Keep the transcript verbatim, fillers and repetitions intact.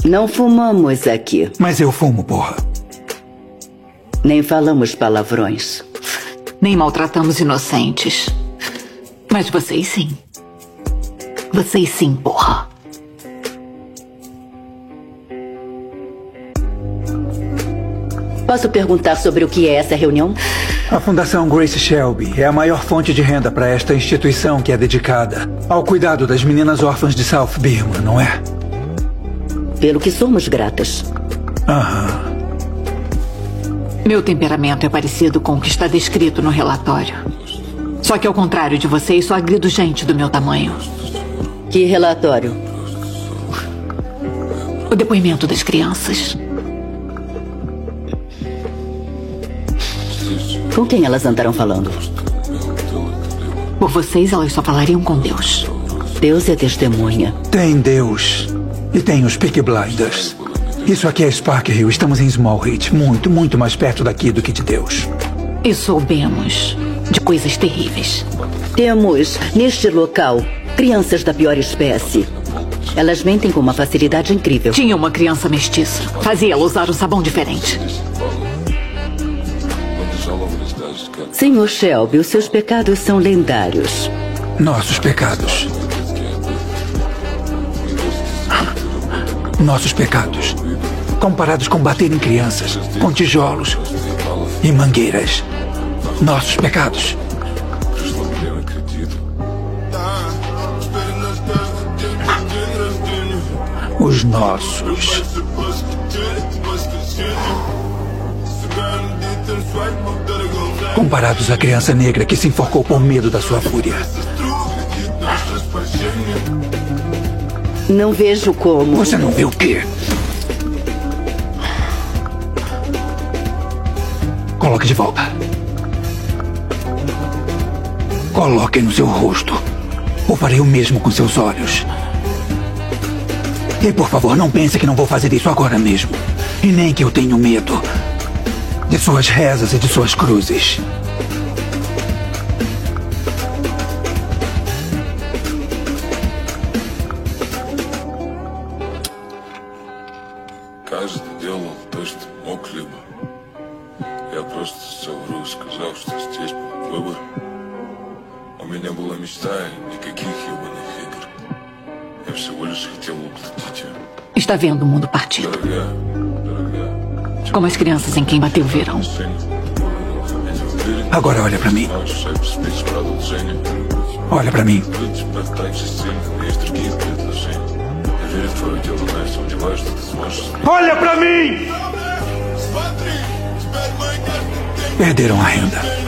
Não fumamos aqui. Mas eu fumo, porra. Nem falamos palavrões. Nem maltratamos inocentes. Mas vocês sim. Vocês sim, porra. Posso perguntar sobre o que é essa reunião? A Fundação Grace Shelby é a maior fonte de renda para esta instituição que é dedicada ao cuidado das meninas órfãs de South Burma, não é? Pelo que somos gratas. Aham. Meu temperamento é parecido com o que está descrito no relatório. Só que ao contrário de vocês, só agrido gente do meu tamanho. Que relatório? O depoimento das crianças. Com quem elas andaram falando? Por vocês, elas só falariam com Deus. Deus é testemunha. Tem Deus. E tem os Peaky Blinders. Isso aqui é Spark Hill. Estamos em Smallridge. Muito, muito mais perto daqui do que de Deus. E soubemos de coisas terríveis. Temos, neste local, crianças da pior espécie. Elas mentem com uma facilidade incrível. Tinha uma criança mestiça. Fazia ela usar um sabão diferente. Senhor Shelby, os seus pecados são lendários. Nossos pecados. Nossos pecados. Comparados com bater em crianças, com tijolos e mangueiras. Nossos pecados. Os nossos. Comparados à criança negra que se enforcou por medo da sua fúria. Não vejo como... Você não vê o quê? Coloque de volta. Coloque no seu rosto. Ou farei o mesmo com seus olhos. E por favor, não pense que não vou fazer isso agora mesmo. E nem que eu tenho medo de suas rezas e de suas cruzes. Каждый делал то, что мог либо. Я просто совру, сказал, что здесь был выбор. У меня была мечта и никаких ебаных игр. Я всего лишь хотел уплатить ее. Está vendo o mundo partido. Дорогая, дорогая. Como as crianças em quem bateu verão. Agora olha pra mim. Olha pra mim. Olha pra mim! Perderam a renda.